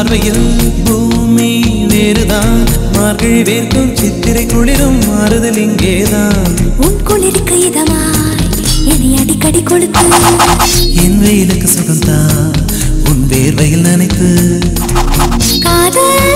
பார்வையில் பூமி வேறுதான் மார்கழி வேர்க்கும் சித்திரை குளிரும் மாறுதல் இங்கேதான் உன் குளிருக்கு இதமாய் என்னை அடிக்கடி கொடுத்து என் வெயிலுக்கு சுகம்தான் உன் வேர்வையில் நினைத்து காதல்